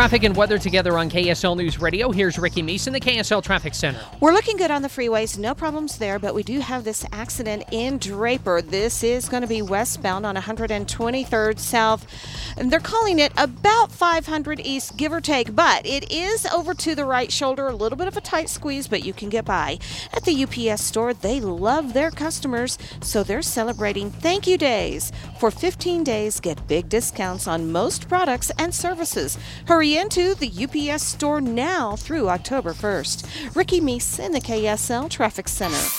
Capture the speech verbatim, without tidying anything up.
Traffic and weather together on K S L News Radio. Here's Ricky Meese in the K S L Traffic Center. We're looking good on the freeways. No problems there, but we do have this accident in Draper. This is going to be westbound on one hundred twenty-third South. And they're calling it about five hundred East, give or take. But it is over to the right shoulder. A little bit of a tight squeeze, but you can get by. At the U P S store, they love their customers, so they're celebrating thank you days. For fifteen days, get big discounts on most products and services. Hurry into the U P S store now through October first. Ricky Meese in the K S L Traffic Center.